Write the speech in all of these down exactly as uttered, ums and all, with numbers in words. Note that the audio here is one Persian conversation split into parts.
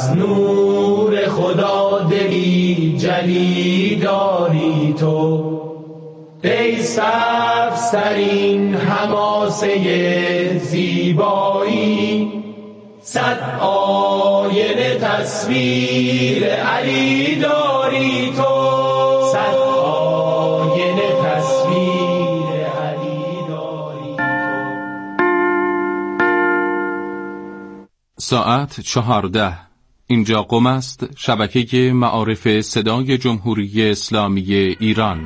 از نور خدا دلی جلی داری تو، ای سبزترین حماسه زیبایی، صد آینه تصویر علی داری تو، صد آینه تصویر علی داری تو. ساعت چهارده. اینجا قم است، شبکه معارف صدای جمهوری اسلامی ایران.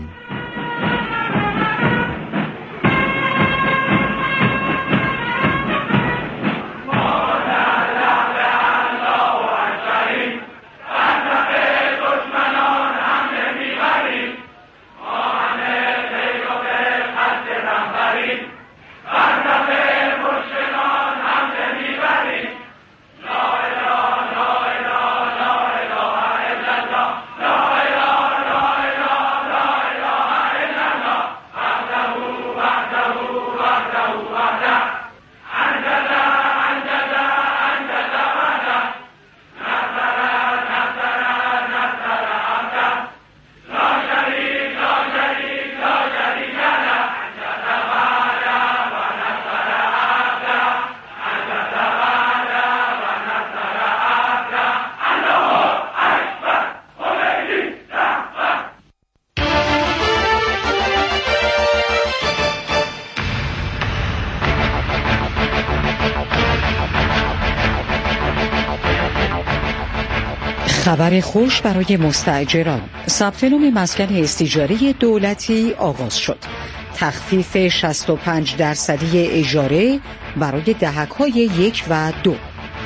خبر خوش برای مستاجران. ثبت نام مسکن استیجاری دولتی آغاز شد. تخفیف شصت و پنج درصدی اجاره برای دهک‌های یک و دو.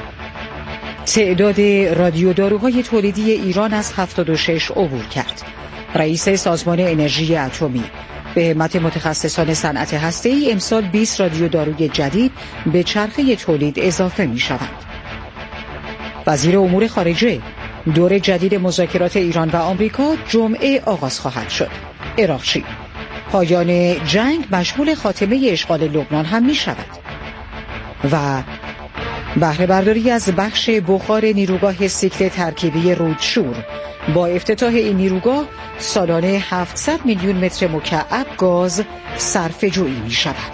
تعداد رادیوداروهای تولیدی ایران از هفتاد و شش عبور کرد. رئیس سازمان انرژی اتمی: به همت متخصصان صنعت هسته‌ای امسال بیست رادیوداروی جدید به چرخه تولید اضافه می شوند. وزیر امور خارجه: دور جدید مذاکرات ایران و آمریکا جمعه آغاز خواهد شد. عراقچی: پایان جنگ مشمول خاتمه اشغال لبنان هم می شود. و بهره برداری از بخش بخار نیروگاه سیکل ترکیبی رودشور. با افتتاح این نیروگاه سالانه هفتصد میلیون متر مکعب گاز صرفه جویی می شود.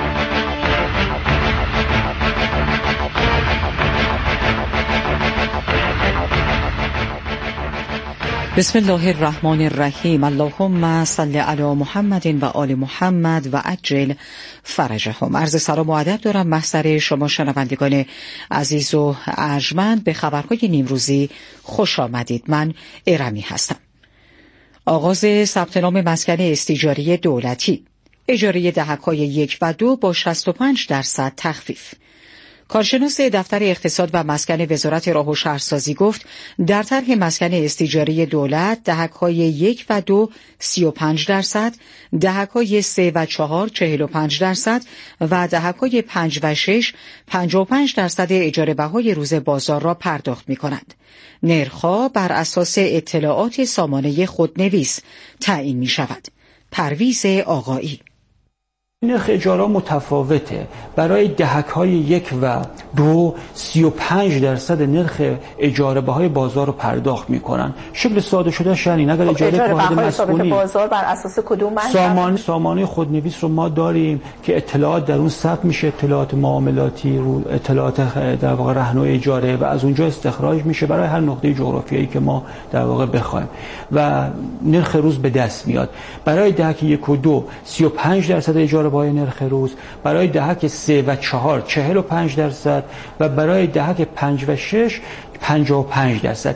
بسم الله الرحمن الرحیم. اللهم صل علی محمد و آل محمد و عجل فرجهم. عرض سلام و ادب دارم محضر شما شنوندگان عزیز و ارجمند. به خبرهای نیمروزی خوش آمدید. من ارمی هستم. آغاز ثبت نام مسکن استیجاری دولتی. اجاره دهک‌های یک و دو با شصت و پنج درصد تخفیف. کارشناس دفتر اقتصاد و مسکن وزارت راه و شهرسازی گفت در طرح مسکن استیجاری دولت دهک‌های یک و دو سی و پنج درصد، دهک‌های سه و چهار چهل و پنج درصد و دهک‌های پنج و شش پنجاه و پنج درصد اجاره بهای روز بازار را پرداخت می‌کنند. نرخ‌ها بر اساس اطلاعات سامانه خودنویس تعیین می‌شود. پرویز آقایی: نرخ اجاره متفاوته. برای دهک‌های یک و دو سی و پنج درصد نرخ اجاره بهای بازار رو پرداخت میکنن. شکل ساده شده شنین اگر اجاره واحد مسکونی بازار بر اساس کدوم منبع؟ سامان سامانه خودنویس رو ما داریم که اطلاعات در اون ثبت میشه، اطلاعات معاملاتی رو، اطلاعات در واقع رهن و اجاره و از اونجا استخراج میشه برای هر نقطه جغرافیایی که ما در واقع بخوایم و نرخ روز به دست میاد. برای دهک یک و دو سی و پنج درصد اجاره بهای نرخ روز، برای دهک سه و چهار چهل و پنج درصد و برای دهک پنج و شش پنجاه و پنج درصد.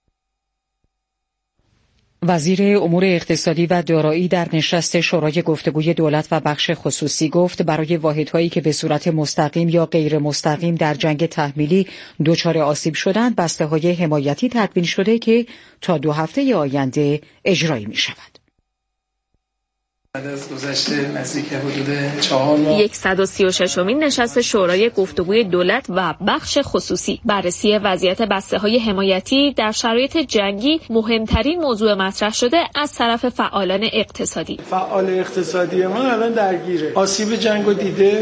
وزیر امور اقتصادی و دارایی در نشست شورای گفتگوی دولت و بخش خصوصی گفت برای واحدهایی که به صورت مستقیم یا غیر مستقیم در جنگ تحمیلی دچار آسیب شدند بسته‌های حمایتی تدوین شده که تا دو هفته آینده اجرایی می شود. بعد از گذشته نزدیک حدود چهار ماه صد و سی و ششمین نشست شورای گفتگوی دولت و بخش خصوصی بررسی وضعیت بسته‌های حمایتی در شرایط جنگی مهمترین موضوع مطرح شده از طرف فعالان اقتصادی. فعال اقتصادی ما الان درگیره. آسیب جنگو دیده،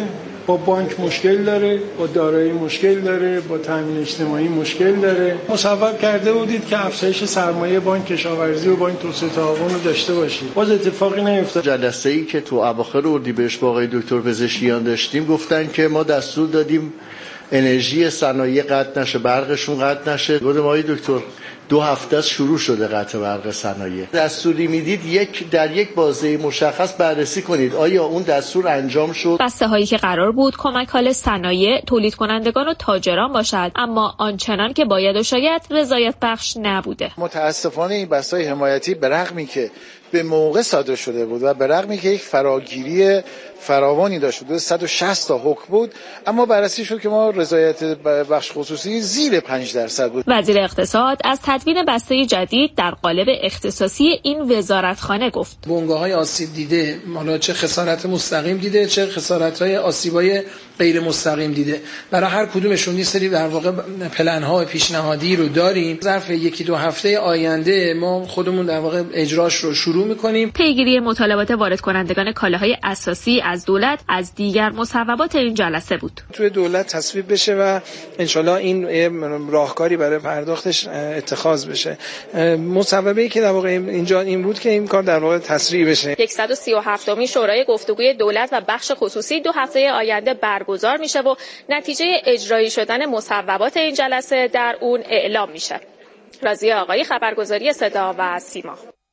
با بانک مشکل داره، با دارایی مشکل داره، با تامین اجتماعی مشکل داره. مصوب کرده بودید که افزایش سرمایه بانک کشاورزی و بانک توسعه تعاون رو داشته باشید. باز اتفاقی نیفتاد. جلسه‌ای که تو اواخر اردیبهشت با آقای دکتر پزشکیان داشتیم گفتن که ما دستور دادیم انرژی صنایع قطع نشه، برقشون قطع نشه. گفتم آقای دکتر دو هفته از شروع شده قطع برق صنایع. دستوری میدید یک در یک بازه مشخص بررسی کنید آیا اون دستور انجام شد. بسته هایی که قرار بود کمک حال صنایع، تولید کنندگان و تاجران باشد، اما آنچنان که باید و شاید رضایت بخش نبوده. متاسفانه این بسته های حمایتی به رغمی که به موقع صادر شده بود و به رغمی که یک فراگیری فراوانی داشت بود، صد و شصت تا حکم بود، اما بررسی شد که ما رضایت بخش خصوصی زیر پنج درصد بود. وزیر اقتصاد از تدوین بسته جدید در قالب اختصاصی این وزارتخانه گفت. بنگاه‌های آسیب دیده، حالا چه خسارت مستقیم دیده، چه خسارت‌های آسیبای غیر مستقیم دیده، برای هر کدومشون یه سری در واقع پلن‌های پیشنهادی رو داریم. ظرف یکی دو هفته آینده ما خودمون در واقع اجراش رو شروع می‌کنیم. پیگیری مطالبات وارد کنندگان کالاهای اساسی از دولت از دیگر مصوبات این جلسه بود. توی دولت تصویب بشه و انشالله این راهکاری برای پرداختش اتخاذ بشه. مصوبه‌ای که در واقع اینجا این بود که این کار در واقع تسریع بشه. صد و سی و هفتمین شورای گفتگوی دولت و بخش خصوصی دو هفته آینده برگزار میشه و نتیجه اجرایی شدن مصوبات این جلسه در اون اعلام میشه. راضیه آقایی، خبرگزاری صدا و سیما.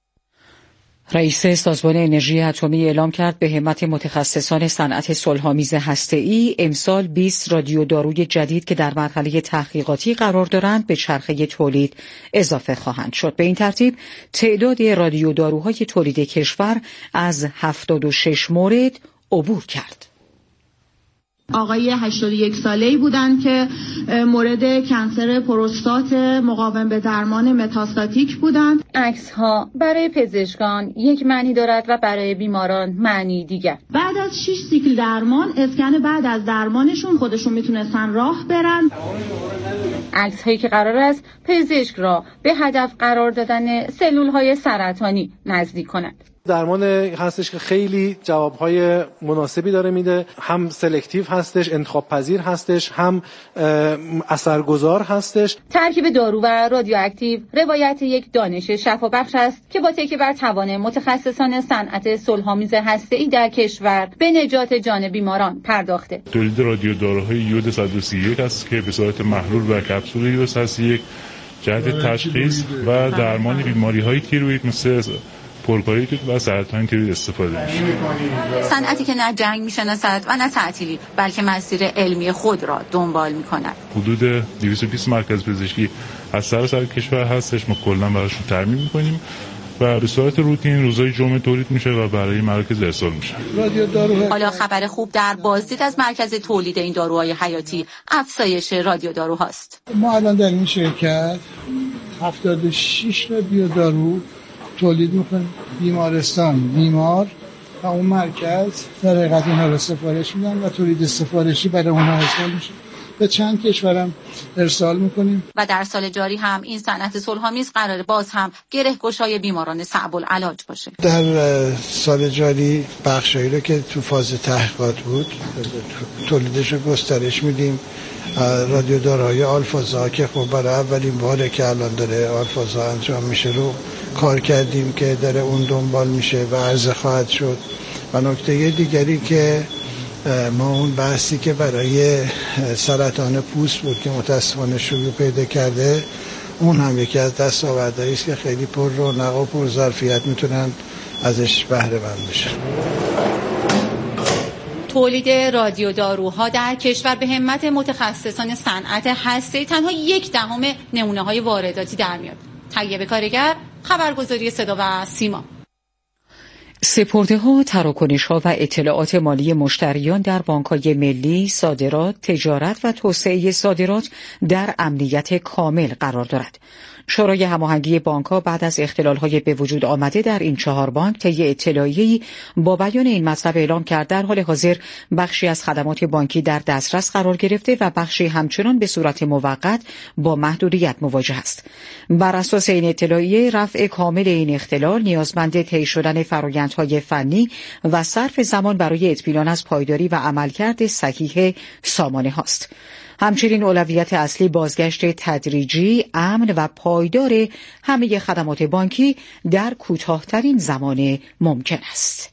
رئیس سازمان انرژی اتمی اعلام کرد به همت متخصصان صنعت صلح‌آمیز هسته‌ای امسال بیست رادیو داروی جدید که در مرحله تحقیقاتی قرار دارند به چرخه تولید اضافه خواهند شد. به این ترتیب تعداد رادیو داروهای تولید کشور از هفتاد و شش مورد عبور کرد. آقای هشتاد و یک ساله‌ای بودند که مورد کنسر پروستات مقاوم به درمان متاستاتیک بودند. عکس‌ها برای پزشکان یک معنی دارد و برای بیماران معنی دیگر. بعد از شش سیکل درمان، اسکن بعد از درمانشون خودشون میتونستن راه برن. عکس‌هایی که قرار است پزشک را به هدف قرار دادن سلول‌های سرطانی نزدیک کند. درمان هستش که خیلی جوابهای مناسبی داره میده، هم سلکتیو هستش، انتخاب پذیر هستش، هم اثرگذار هستش. ترکیب دارو و رادیواکتیو روایت یک دانش شفابخش است که با تکیه بر توان متخصصان صنعت صلح‌آمیز هسته‌ای در کشور به نجات جان بیماران پرداخته. تولید رادیو داروهای یود صد و سی و یک است که به صورت محلول و کپسول یود صد و سی و یک جهت تشخیص و درمان بیماری‌های تیروئید مثل پرکاریت و سرطان تیروئید استفاده میشه. صنعتی که نه جنگ میشناسد و نه تعطیلی، بلکه مسیر علمی خود را دنبال میکند. حدود دویست و بیست مرکز پزشکی از سراسر کشور هستش، ما کلا براشون تامین میکنیم و به صورت روتین روزهای جمعه تولید میشه و برای مراکز ارسال میشه. حالا خبر خوب در بازدید از مرکز تولید این داروهای حیاتی افزایش رادیو داروهاست. ما الان در این شرکت هفتاد و شش رادیو دارو تولید میکنیم. بیمارستان، بیمار و اون مرکز در حقیقت اینها رو سفارش میدن و تولید سفارشی برای اونها ارسال میشه. به چند کشورم ارسال میکنیم. و در سال جاری هم این صنعت صلح‌آمیز قرار باز هم گره‌گشای بیماران صعب العلاج باشه. در سال جاری بخشایی رو که تو فاز تحقیقات بود تولیدش رو گسترش میدیم. رادیو داروهای آلفازا که خب برای اولین باره که الان داره آلفازا انجام میشه رو کار کردیم که داره اون دنبال میشه و عرضه خواهد شد. و نکته دیگری که ما اون بحثی که برای سرطان پوست بود که متاسفانه شروع پیدا کرده، اون هم یکی از دستاوردهایی است که خیلی پر رونق و پر ظرفیت میتونن ازش بهره مند بشن. تولید رادیو داروها در کشور به همت متخصصان صنعت هسته‌ای تنها یک دهم نمونه‌های وارداتی در میاد. طیب کارگر، خبرگزاری صدا و سیما. سپرده‌ها، تراکنش‌ها و اطلاعات مالی مشتریان در بانک‌های ملی، صادرات، تجارت و توسعه صادرات در امنیت کامل قرار دارد. شورای هماهنگی بانک‌ها بعد از اختلال‌های به وجود آمده در این چهار بانک طی اطلاعیه‌ای با بیان این مطلب اعلام کرد در حال حاضر بخشی از خدمات بانکی در دسترس قرار گرفته و بخشی همچنان به صورت موقت با محدودیت مواجه است. بر اساس این اطلاعیه رفع کامل این اختلال نیازمند طی شدن فرآیند پیشنهادهای فنی و صرف زمان برای اطمینان از پایداری و عملکرد صحیح سامانه هاست. همچنین اولویت اصلی بازگشت تدریجی، امن و پایدار همه خدمات بانکی در کوتاه‌ترین زمان ممکن است.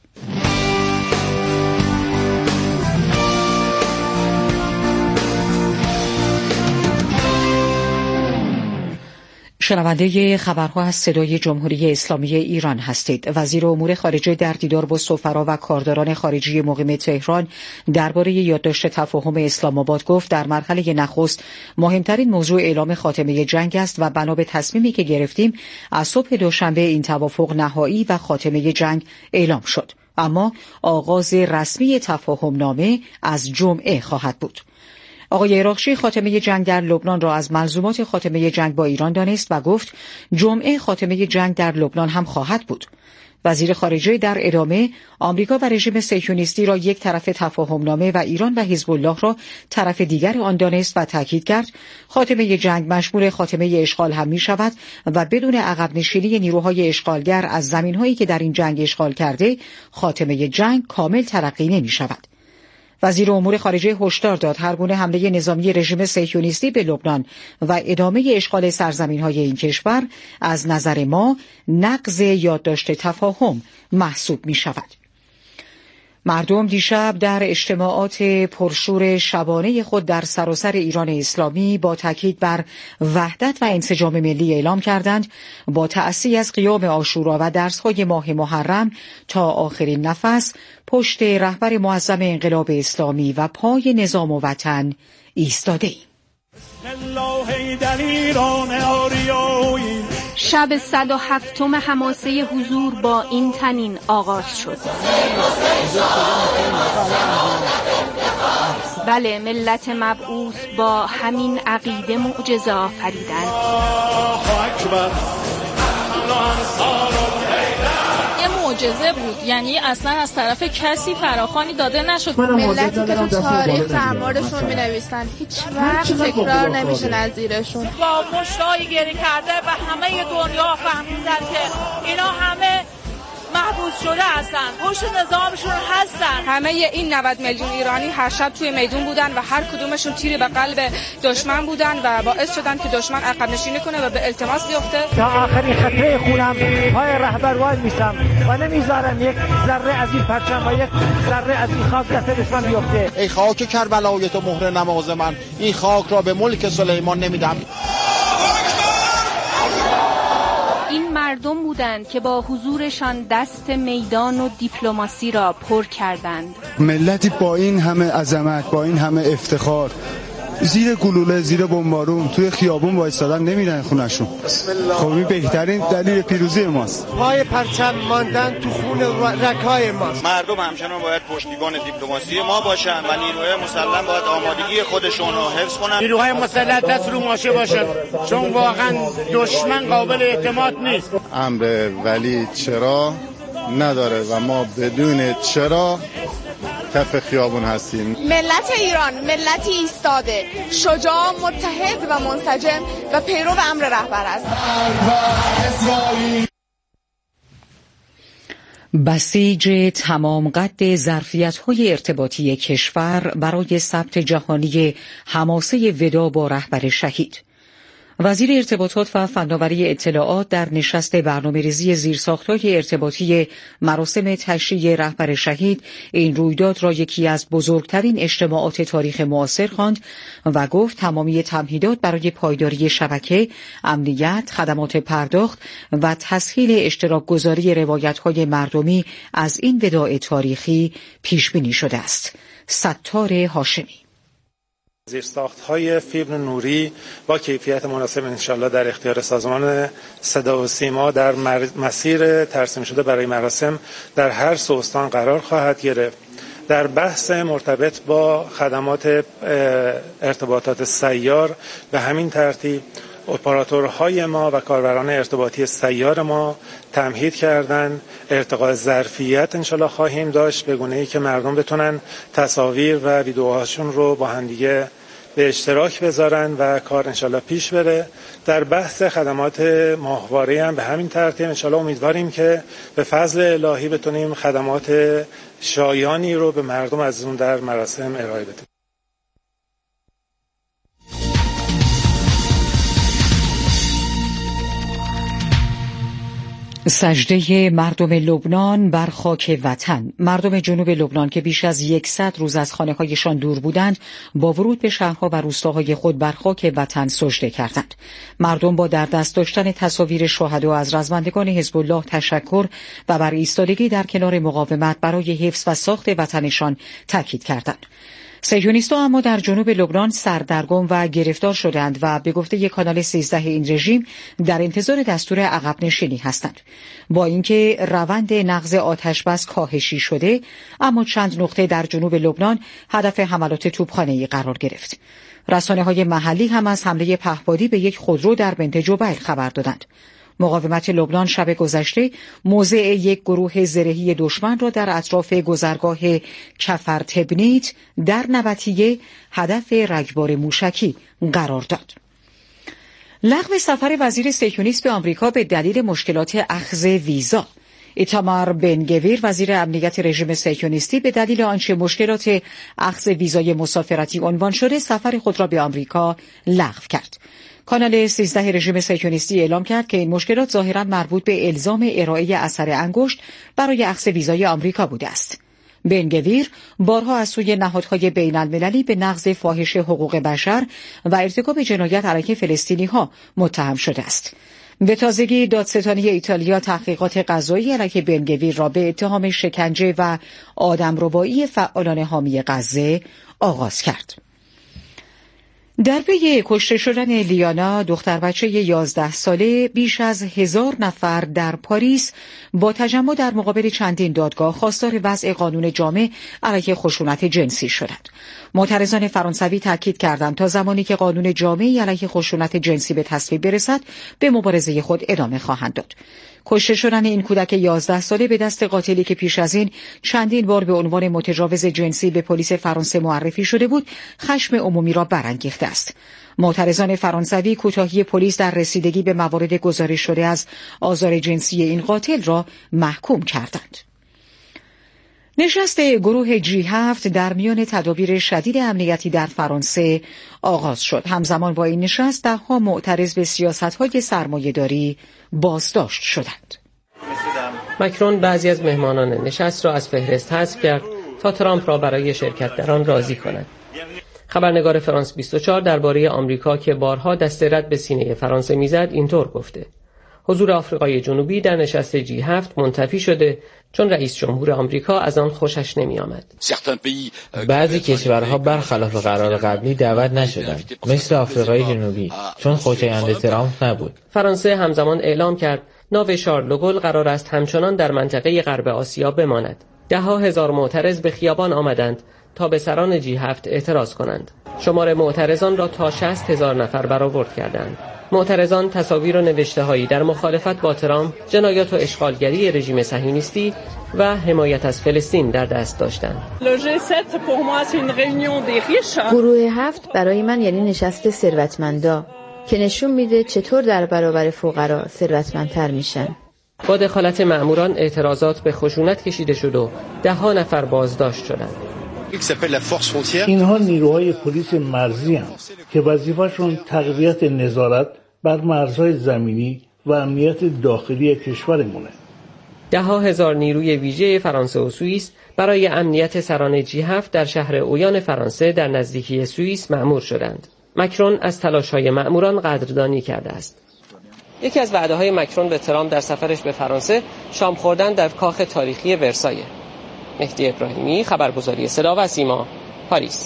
شنونده خبرها از صدای جمهوری اسلامی ایران هستید. وزیر امور خارجه در دیدار با سفرا و کارداران خارجی مقیم تهران درباره یادداشت تفاهم اسلام آباد گفت در مرحله نخست مهمترین موضوع اعلام خاتمه جنگ است و بنا به تصمیمی که گرفتیم از صبح دوشنبه این توافق نهایی و خاتمه جنگ اعلام شد. اما آغاز رسمی تفاهم نامه از جمعه خواهد بود. آقای عراقچی خاتمه جنگ در لبنان را از ملزومات خاتمه جنگ با ایران دانست و گفت جمعه خاتمه جنگ در لبنان هم خواهد بود. وزیر خارجه در ادامه آمریکا و رژیم صهیونیستی را یک طرف تفاهمنامه و ایران و حزب الله را طرف دیگر آن دانست و تاکید کرد خاتمه جنگ مشمول خاتمه اشغال هم می شود و بدون عقب نشینی نیروهای اشغالگر از زمینهایی که در این جنگ اشغال کرده خاتمه جنگ کامل ترقی نمی شود. وزیر امور خارجه هشدار داد هر گونه حمله نظامی رژیم صهیونیستی به لبنان و ادامه اشغال سرزمین‌های این کشور از نظر ما نقض یادداشت تفاهم محسوب می‌شود. مردم دیشب در اجتماعات پرشور شبانه خود در سراسر ایران اسلامی با تاکید بر وحدت و انسجام ملی اعلام کردند با تأسی از قیام عاشورا و درس‌های ماه محرم تا آخرین نفس پشت رهبر معظم انقلاب اسلامی و پای نظام و وطن ایستاده‌ایم. شب صد و هفتم حماسه حضور با این تنین آغاز شد. بله، ملت مبعوث با همین عقیده معجزه آفریدند. معجزه بود، یعنی اصلا از طرف کسی فراخوانی داده نشد. ملتی که تو تاریخ اعمارشون می‌نویسن هیچ وقت تکرار نمیشه نظیرشون. با مشتای گری کرده و همه دنیا فهمیدن که اینا همه محبوس شده هستن، پشت نظامشون هستن. همه این نود میلیون ایرانی هر شب توی میدون بودن و هر کدومشون تیری به قلب دشمن بودن و باعث شدن که دشمن عقب نشینی کنه و به التماس بیفته. تا آخرین خطه خونم پای رهبر وای میسم و نمیذارم یک ذره از این پرچم و یک ذره از این خاک دست دشمن بیفته. ای خاک کربلای تو مهر نماز من، این خاک را به ملک سلیمان نمیدم. این مردم بودند که با حضورشان دست میدان و دیپلماسی را پر کردند. ملتی با این همه عظمت، با این همه افتخار، زیر گلوله، زیر بمبارون توی خیابون وایسادن، نمیرن خونشون. خب این بهترین دلیل پیروزی ماست. پای پرچم ماندن تو خون رکای ماست. مردم همچنان باید پشتیبان دیپلماسی ما باشن و نیروهای مسلح باید آمادگی خودشون رو حفظ کنن. نیروهای مسلح دست رو ماشه باشن، چون واقعا دشمن قابل اعتماد نیست. امر ولی چرا نداره و ما بدون چرا کف خیابون هستیم. ملت ایران ملتی ایستاده، شجاع، متحد و منسجم و پیرو امر رهبر است. بسیج تمام قد ظرفیت‌های ارتباطی کشور برای ثبت جهانی حماسه وداع با رهبر شهید. وزیر ارتباطات و فناوری اطلاعات در نشست برنامه‌ریزی زیرساخت‌های ارتباطی مراسم تشییع رهبر شهید این رویداد را یکی از بزرگترین اجتماعات تاریخ معاصر خواند و گفت تمامی تمهیدات برای پایداری شبکه، امنیت، خدمات پرداخت و تسهیل اشتراک گذاری روایت‌های مردمی از این وداع تاریخی پیش بینی شده است. ستار هاشمی. زیرساخت‌های فیبر نوری با کیفیت مناسب انشالله در اختیار سازمان صدا و سیما در مسیر ترسیم شده برای مراسم در هر سه استان قرار خواهد گرفت. در بحث مرتبط با خدمات ارتباطات سیار به همین ترتیب اپراتورهای ما و کاربران ارتباطی سیار ما تمهید کردن ارتقاء ظرفیت انشالله خواهیم داشت به گونه‌ای که مردم بتونن تصاویر و ویدیوهاشون رو با همدیگه به اشتراک بذارن و کار انشالله پیش بره. در بحث خدمات ماهواره هم به همین ترتیب انشالله امیدواریم که به فضل الهی بتونیم خدمات شایانی رو به مردم از اون در مراسم ارائه بدیم. سجده مردم لبنان بر خاک وطن. مردم جنوب لبنان که بیش از صد روز از خانه‌هایشان دور بودند، با ورود به شهرها و روستاهای خود بر خاک وطن سجده کردند. مردم با در دست داشتن تصاویر شهدا از رزمندگان حزب الله تشکر و بر ایستادگی در کنار مقاومت برای حفظ و ساخت وطنشان تاکید کردند. صهیونیست‌ها اما در جنوب لبنان سردرگم و گرفتار شدند و به گفته یک کانال سیزده این رژیم در انتظار دستور عقب نشینی هستند. با اینکه روند نقض آتش بس کاهشی شده، اما چند نقطه در جنوب لبنان هدف حملات توپخانه‌ای قرار گرفت. رسانه‌های محلی هم از حمله پهپادی به یک خودرو در بنت جبیل خبر دادند. مقاومت لبنان شب گذشته موضع یک گروه زرهی دشمن را در اطراف گذرگاه کفر تبنیت در نبطیه هدف رگبار موشکی قرار داد. لغو سفر وزیر صهیونیست به آمریکا به دلیل مشکلات اخذ ویزا. ایتامار بن گویر وزیر امنیت رژیم صهیونیستی به دلیل آنچه مشکلات اخذ ویزای مسافرتی عنوان شده سفر خود را به آمریکا لغو کرد. کانال سیزده رژیم صهیونیستی اعلام کرد که این مشکلات ظاهراً مربوط به الزام ارائه اثر انگشت برای اخذ ویزای آمریکا بوده است. بن گویر بارها از سوی نهادهای بین المللی به نقض فاحش حقوق بشر و ارتکاب جنایت علیه فلسطینی‌ها متهم شده است. به تازگی دادستانی ایتالیا تحقیقات قضایی علیه بن گویر را به اتهام شکنجه و آدمربایی فعالان حامی غزه آغاز کرد. در پی کشته شدن لیانا، دختر بچه یازده ساله، بیش از هزار نفر در پاریس با تجمع در مقابل چندین دادگاه خواستار وضع قانون جامع علیه خشونت جنسی شدند. معترضان فرانسوی تاکید کردند تا زمانی که قانون جامعی علیه خشونت جنسی به تصویب برسد، به مبارزه خود ادامه خواهند داد. کشته شدن این کودک یازده ساله به دست قاتلی که پیش از این چندین بار به عنوان متجاوز جنسی به پلیس فرانسه معرفی شده بود، خشم عمومی را برانگیخته است. معترضان فرانسوی کوتاهی پلیس در رسیدگی به موارد گزارش شده از آزار جنسی این قاتل را محکوم کردند. نشست گروه جی هفت در میان تدابیر شدید امنیتی در فرانسه آغاز شد. همزمان با این نشست ده‌ها معترض به سیاست‌های سرمایه‌داری بازداشت شدند. مکرون بعضی از مهمانان نشست را از فهرست حذف کرد تا ترامپ را برای شرکت در آن راضی کند. خبرنگار فرانس بیست و چهار درباره آمریکا که بارها دست رد به سینه فرانسه میزد اینطور گفته: حضور آفریقای جنوبی در نشست جی هفت منتفی شده چون رئیس جمهور آمریکا از آن خوشش نمی آمد. بعضی کشورها برخلاف قرار قبلی دعوت نشدند، مثل آفریقای جنوبی، چون خوشایند ترامپ نبود. فرانسه همزمان اعلام کرد ناو شارل دوگل قرار است همچنان در منطقه غرب آسیا بماند. ده ها هزار معترض به خیابان آمدند تا به سران جی هفت اعتراض کنند. شمار معترضان را تا شصت هزار نفر برآورد کردند. معترضان تصاویر و نوشته‌هایی در مخالفت با ترامپ، جنایات و اشغالگری رژیم صهیونیستی و حمایت از فلسطین در دست داشتند. گروه هفت برای من یعنی نشست ثروتمندا که نشون میده چطور در برابر فقرا ثروتمندتر میشن. با دخالت مأموران اعتراضات به خشونت کشیده شد و ده ها نفر بازداشت شدند. اینها نیروهای پلیس مرزی هستند که وظیفه‌شون تقویت نظارت بر مرزهای زمینی و امنیت داخلی کشورمونه. ده ها هزار نیروی ویژه فرانسه و سوئیس برای امنیت سران جی هفت در شهر اویان فرانسه در نزدیکی سوئیس مأمور شدند. مکرون از تلاش‌های مأموران قدردانی کرده است. یکی از وعده‌های مکرون به ترامپ در سفرش به فرانسه شام خوردن در کاخ تاریخی ورسایه. مهدی ابراهیمی، خبرگزاری صدا و سیما، پاریس.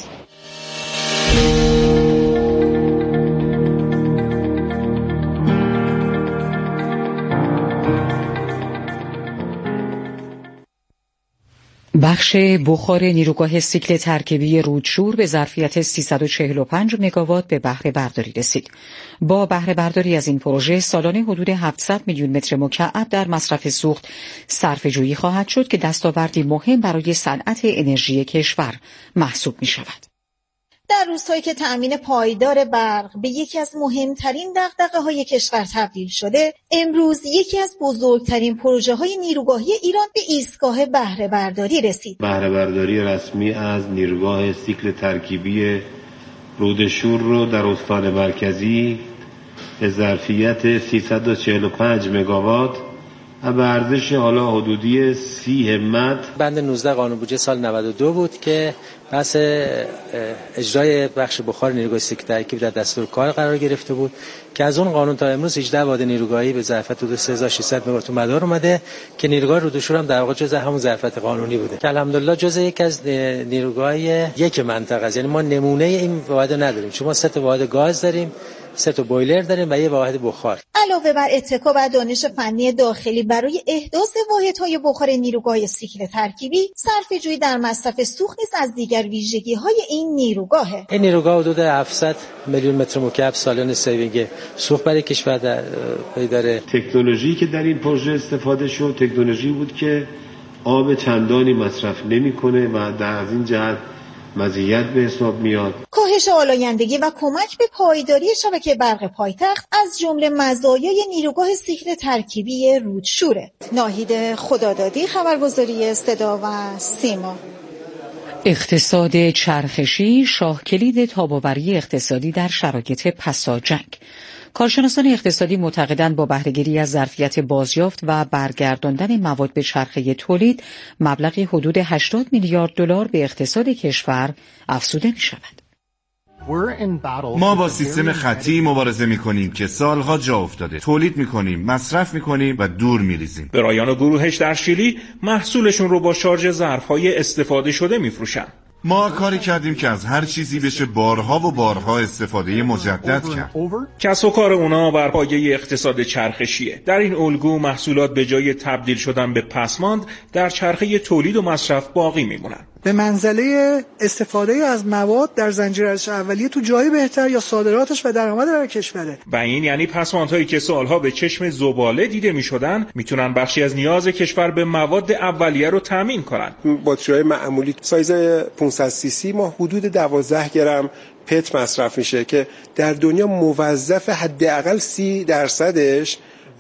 بخش بخار نیروگاه سیکل ترکیبی رودشور به ظرفیت سیصد و چهل و پنج مگاوات به بهره برداری رسید. با بهره برداری از این پروژه سالانه حدود هفتصد میلیون متر مکعب در مصرف سوخت صرفه‌جویی خواهد شد که دستاوردی مهم برای صنعت انرژی کشور محسوب می شود. در روزهایی که تأمین پایدار برق به یکی از مهمترین دغدغه‌های کشور تبدیل شده، امروز یکی از بزرگترین پروژه‌های نیروگاهی ایران به ایستگاه بهره برداری رسید. بهره برداری رسمی از نیروگاه سیکل ترکیبی رودشور رو در استان مرکزی به ظرفیت سیصد و چهل و پنج مگاوات و ارزش حالا حدودی سی همت. بند نوزده قانون بودجه سال نود و دو بود که بحث اجرای بخش بخار نیروگاه سیکل ترکیبی در دستور کار قرار گرفته بود که از اون قانون تا امروز هجده واحد نیروگاهی به ظرفیت حدود سه هزار و ششصد مگاوات مدار اومده که نیروگاه رودشور هم در واقع جزء همون ظرفیت قانونی بوده که الحمدلله جزء یک از نیروگاه یک منطقه است. یعنی ما نمونه این واحد نداریم، چون ما سه تا واحد گاز داریم، سه تا بویلر داریم و یه واحد بخار. علاوه بر اتکا بر دانش فنی داخلی برای احداث واحدهای بخار نیروگاه سیکل ترکیبی، صرفه‌جویی در مصرف سوخت نیز از دیگر ویژگی‌های این نیروگاهه. این نیروگاه حدود هفتصد میلیون متر مکعب سالانه سیوینگ سوخت برای کشور در پی داره. تکنولوژی که در این پروژه استفاده شد تکنولوژی بود که آب چندانی مصرف نمی‌کنه و در از این جهت مزیت به حساب میاد. کاهش آلایندگی و کمک به پایداری شبکه برق پایتخت از جمله مزایای نیروگاه سیکل ترکیبی رودشوره. ناهید خدادادی، خبرگزاری صدا و سیما. اقتصاد چرخشی شاهکلید تاب‌آوری اقتصادی در شرایط پساجنگ. کارشناسان اقتصادی معتقدند با بهره‌گیری از ظرفیت بازیافت و برگرداندن مواد به چرخه تولید، مبلغی حدود هشتاد میلیارد دلار به اقتصاد کشور افزوده می‌شود. ما با سیستم خطی مبارزه می‌کنیم که سالها جا افتاده. تولید می‌کنیم، مصرف می‌کنیم و دور می‌ریزیم. برایان و گروهش در شیلی محصولشون رو با شارژ ظرف‌های استفاده شده می‌فروشن. ما کاری کردیم که از هر چیزی بشه بارها و بارها استفاده مجدد کرد. کسب و کار اونا بر پایه اقتصاد چرخشیه. در این الگو محصولات به جای تبدیل شدن به پسماند در چرخه تولید و مصرف باقی میمونن. به منزله استفاده از مواد در زنجیره ارزش اولیه تو جای بهتر یا صادراتش و درآمد در کشوره. و این یعنی پسماندهایی که سالها به چشم زباله دیده میشدن میتونن بخشی از نیاز کشور به مواد اولیه رو تامین کنن. باتری‌های معمولی سایز پانصد سی سی ما حدود دوازده گرم پت مصرف میشه که در دنیا موظف حداقل سی درصدش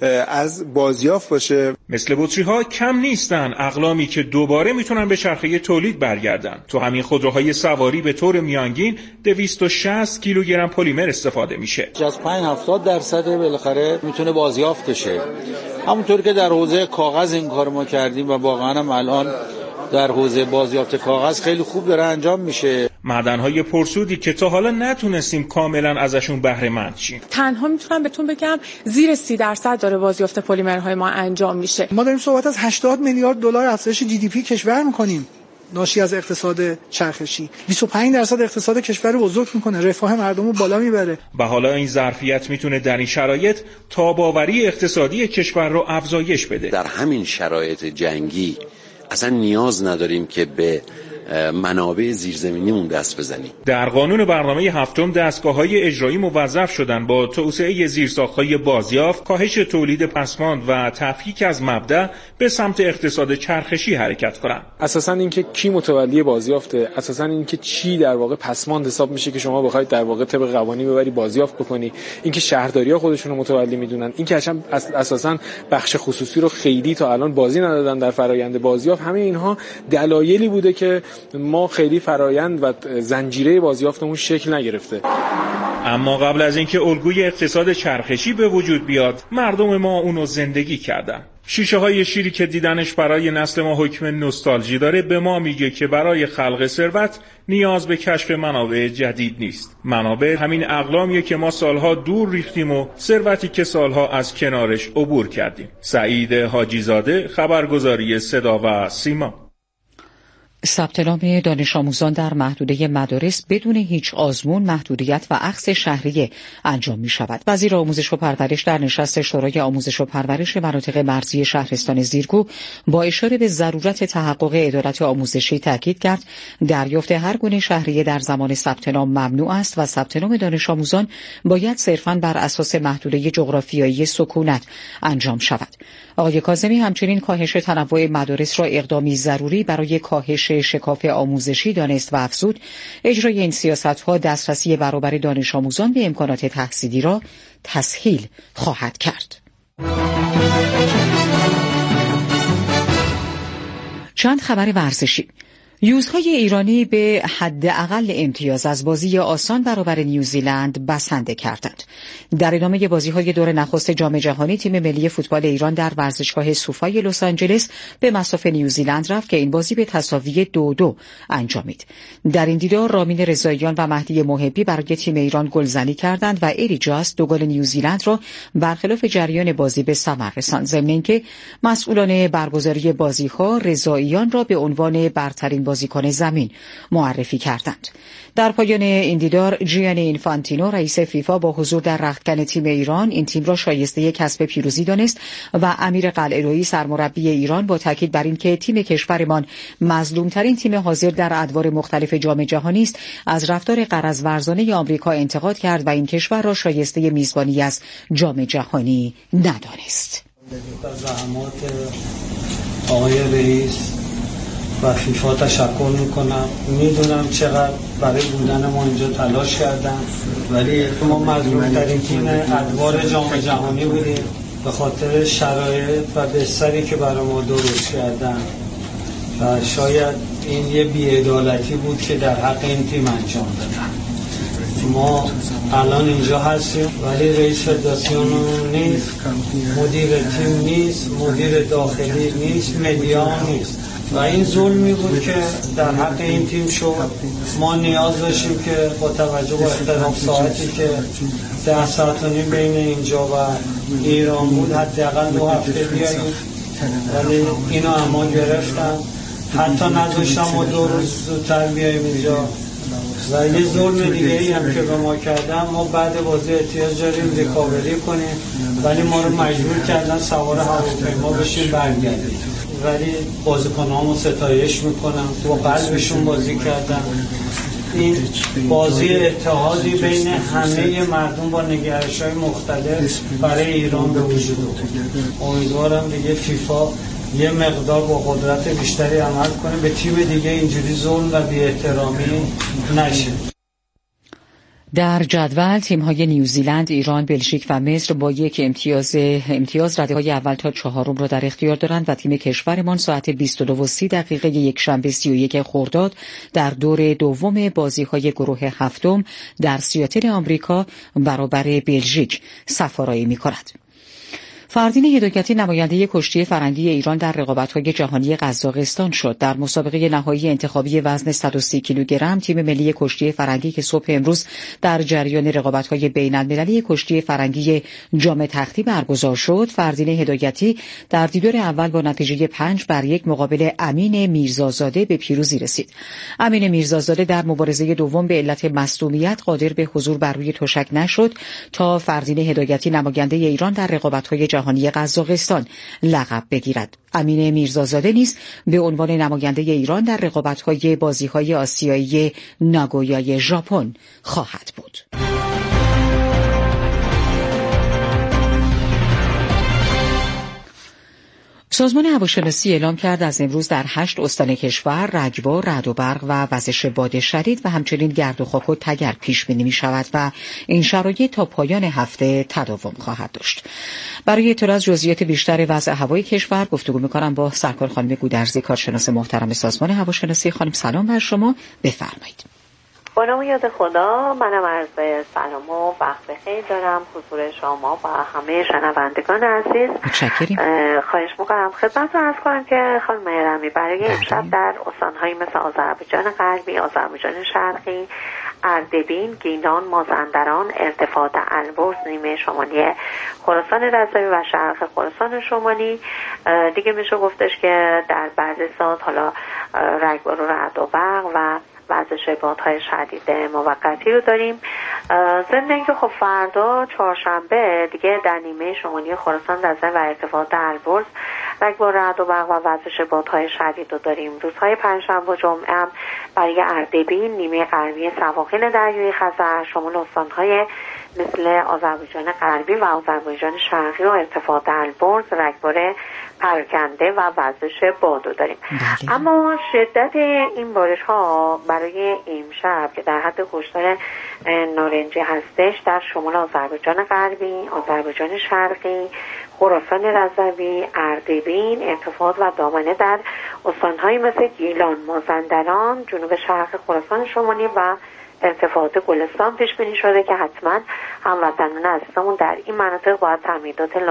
از بازیافت باشه. مثل بطری ها کم نیستن اقلامی که دوباره میتونن به چرخه تولید برگردن. تو همین خودروهای سواری به طور میانگین دویست و شصت کیلوگرم پلیمر استفاده میشه. از پنج هفتاد درصد بالاخره میتونه بازیافت بشه. همونطور که در حوزه کاغذ این کار ما کردیم و واقعا هم الان در حوزه بازیافت کاغذ خیلی خوب داره انجام میشه. معدن‌های پرسودی که تا حالا نتونستیم کاملا ازشون بهره مند شیم. تنها میتونم بهتون بگم زیر سی درصد داره بازیافت پلیمرهای ما انجام میشه. ما داریم صحبت از هشتاد میلیارد دلار افزایش جی دی پی کشور میکنیم ناشی از اقتصاد چرخشی. بیست و پنج درصد اقتصاد کشور رو بزرگ میکنه، رفاه مردم رو بالا میبره. و حالا این ظرفیت میتونه در این شرایط تاب‌آوری اقتصادی کشور رو افزایش بده. در همین شرایط جنگی اصلا نیاز نداریم که به منابع زیرزمینیمون دست بزنیم. در قانون برنامه هفتم دستگاه‌های اجرایی موظف شدن با توسعه زیرساخت‌های بازیافت، کاهش تولید پسماند و تفکیک از مبدأ به سمت اقتصاد چرخشی حرکت کنند. اساساً اینکه کی متولی بازیافته، اساساً اینکه چی در واقع پسماند حساب میشه که شما بخواید در واقع طبق قوانین ببری بازیافت بکنی، اینکه شهرداری‌ها خودشون رو متولی میدونن، اینکه اصلا اساساً بخش خصوصی رو خیلی تا الان بازی ندادن در فرآیند بازیافت. همه اینها دلایلی بوده که ما خیلی فرایند و زنجیره بازیافتمون شکل نگرفته. اما قبل از اینکه الگوی اقتصاد چرخشی به وجود بیاد، مردم ما اونو زندگی کردن. شیشه های شیری که دیدنش برای نسل ما حکم نوستالژی داره به ما میگه که برای خلق ثروت نیاز به کشف منابع جدید نیست. منابع همین اقلامیه که ما سالها دور ریختیم و ثروتی که سالها از کنارش عبور کردیم. سعید حاجی زاده، خبرگزاری صدا و سیما. ثبت نام دانش آموزان در محدوده مدارس بدون هیچ آزمون، محدودیت و اخذ شهریه انجام می شود. وزیر آموزش و پرورش در نشست شورای آموزش و پرورش مناطق مرزی شهرستان زیرگو با اشاره به ضرورت تحقق عدالت آموزشی تاکید کرد دریافت هر گونه شهریه در زمان ثبت نام ممنوع است و ثبت نام دانش آموزان باید صرفاً بر اساس محدوده جغرافیایی سکونت انجام شود. آقای کاظمی همچنین کاهش تنوع مدارس را اقدامی ضروری برای کاهش شکاف آموزشی دانست و افزود اجرای این سیاست‌ها دسترسی برابر دانش آموزان به امکانات تحصیلی را تسهیل خواهد کرد. چند خبر ورزشی. یوزهای ایرانی به حداقل امتیاز از بازی آسان برابر نیوزیلند بسنده کردند. در ادامه بازی‌های دور نخست جام جهانی تیم ملی فوتبال ایران در ورزشگاه سوفای لس آنجلس به مصاف نیوزیلند رفت که این بازی به تساوی دو دو انجامید. در این دیدار رامین رضاییان و مهدی محبی برای تیم ایران گلزنی کردند و الی جاست دو گل نیوزیلند را برخلاف جریان بازی به ثمر رساند. ضمن اینکه مسئولان برگزاری بازی‌ها رضاییان را به عنوان برترین بازیکن زمین معرفی کردند. در پایان این دیدار جیانی اینفانتینو رئیس فیفا با حضور در رختکن تیم ایران این تیم را شایسته کسب پیروزی دانست و امیر قلعه‌رویی سرمربی ایران با تاکید بر اینکه تیم کشورمان مظلومترین تیم حاضر در ادوار مختلف جام جهانی است از رفتار غرض‌ورزانه آمریکا انتقاد کرد و این کشور را شایسته میزبانی از جام جهانی ندانست. زحمات آقای رئیس و فیفا تشکر میکنم. میدونم چقدر برای بودن ما اینجا تلاش کردن، ولی ما مظلوم ترین تیم ادوار جام جهانی بودیم به خاطر شرایط و بستری که برای ما درست کردن و شاید این یه بی‌عدالتی بود که در حق این تیم انجام دادن. ما الان اینجا هستیم ولی رئیس فدراسیون نیست، مدیر تیم نیست، مدیر داخلی نیست، مدیا نیست و این ظلمی بود که در حق این تیم شد. ما نیاز داشتیم که با توجه به اختلاف ساعتی که ده ساعت و نیم بین اینجا و ایران بود حداقل دو هفته بیاییم، ولی اینو اما گرفتن، حتی نذاشتم ما دو روز زودتر بیاییم اینجا. و یه ظلم دیگه ای هم که به ما کردن، ما بعد بازی احتیاج داریم ریکاوری کنیم ولی ما رو مجبور کردن سوار هواپیما بشیم برگردیم. ولی بازیکنامو ستایش میکنم، با قلبشون بازی کردن. این بازی اتحادی بین همه مردم با نگرش‌های مختلف برای ایران به وجود اومد. امیدوارم دیگه فیفا یه مقدار با قدرت بیشتری عمل کنه، به تیم دیگه اینجوری ظلم و بی‌احترامی نشه. در جدول تیم‌های نیوزیلند، ایران، بلژیک و مصر با یک امتیاز امتیاز رده‌های اول تا چهارم را در اختیار دارند و تیم کشورمان ساعت بیست و دو و سی دقیقه یکشنبه سی و یک خرداد در دور دوم بازی‌های گروه هفتم در سیاتل آمریکا برابر بلژیک سفارایی می‌کند. فردین هدایتی نماینده کشتی فرنگی ایران در رقابت‌های جهانی قزاقستان شد. در مسابقه نهایی انتخابی وزن صد و سی کیلوگرم تیم ملی کشتی فرنگی که صبح امروز در جریان رقابت‌های بین‌المللی کشتی فرنگی جام تختی برگزار شد، فردین هدایتی در دیدار اول با نتیجه پنج بر یک مقابل امین میرزازاده به پیروزی رسید. امین میرزازاده در مبارزه دوم به علت مصدومیت قادر به حضور بر روی تشک نشد تا فردین هدایتی نماینده ایران در رقابت‌های جهانی قزاقستان لقب بگیرد. امین میرزازاده نیز به عنوان نماینده ایران در رقابت‌های بازی‌های آسیایی ناگویای ژاپن خواهد بود. سازمان هواشناسی اعلام کرد از امروز در هشت استان کشور رگبار، رعد و برق و وزش باد شدید و همچنین گرد و خاک و تگرگ پیش بینی می شود و این شرایط تا پایان هفته تداوم خواهد داشت. برای اطلاع از جزئیات بیشتر وضع هوای کشور گفتگو می کنم با سرکار خانم گودرزی، کارشناس محترم سازمان هواشناسی. خانم سلام بر شما، بفرمایید. با نام یاد خدا، منم عرض سلام و وقت بخیر دارم حضور شما و همه شنوندگان عزیز. متشکریم. خواهش میکنم خدمتتون عرض کنم که خانم رمی برای امشب در استان‌هایی مثل آذربایجان غربی، آذربایجان شرقی، اردبیل، گیلان، مازندران، ارتفاع البرز، نیمه شمالی خراسان رضوی و شرق خراسان شمالی دیگه میشه گفتش که در بعضی ساعات حالا رگبار و رعد و برق و وزش بادهای شدید موقتی رو داریم. ضمن اینکه خب فردا چهارشنبه دیگه در نیمه شمالی خراسان رضوی و ارتفاع البرز رگبار رعد و برق و وزش بادهای شدید رو داریم. روزهای پنجشنبه و جمعه هم برای اردبیل، نیمه غربی سواحل دریای خزر شامل استانهای مثل آذربایجان غربی و آذربایجان شرقی و ارتفاع البرز، رگبار پراکنده و وزش بادو داریم. بله. اما شدت این بارش ها برای امشب که در حد هشدار نارنجی هستش در شمال آذربایجان غربی، آذربایجان شرقی، خراسان رضوی، اردبیل، ارتفاعات و دامنه در استان‌هایی مثل گیلان، مازندران، جنوب شرق خراسان شمالی و ارتفاعات گلستان پیش بینی شده که حتما هموطنان عزیزمون در این مناطق باید تعمیدات